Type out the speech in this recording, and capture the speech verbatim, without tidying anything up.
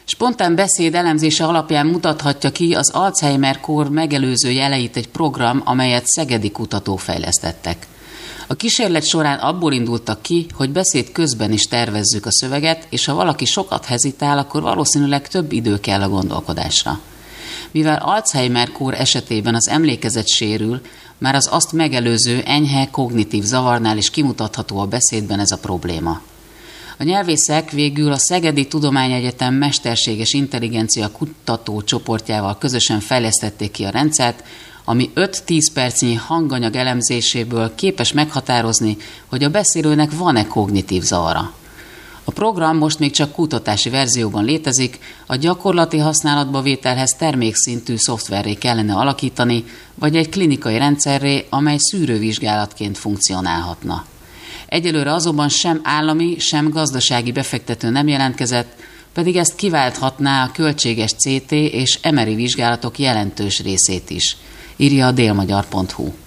Spontán beszéd elemzése alapján mutathatja ki az Alzheimer-kór megelőző jeleit egy program, amelyet szegedi kutatók fejlesztettek. A kísérlet során abból indultak ki, hogy beszéd közben is tervezzük a szöveget, és ha valaki sokat hezitál, akkor valószínűleg több idő kell a gondolkodásra. Mivel Alzheimer-kór esetében az emlékezet sérül, már az azt megelőző enyhe kognitív zavarnál is kimutatható a beszédben ez a probléma. A nyelvészek végül a Szegedi Tudományegyetem mesterséges intelligencia kutató csoportjával közösen fejlesztették ki a rendszert, ami öt-tíz percnyi hanganyag elemzéséből képes meghatározni, hogy a beszélőnek van-e kognitív zavara. A program most még csak kutatási verzióban létezik, a gyakorlati használatba vételhez termékszintű szoftverré kellene alakítani, vagy egy klinikai rendszerré, amely szűrővizsgálatként funkcionálhatna. Egyelőre azonban sem állami, sem gazdasági befektető nem jelentkezett, pedig ezt kiválthatná a költséges cé té és em er i vizsgálatok jelentős részét is, írja a délmagyar pont hu.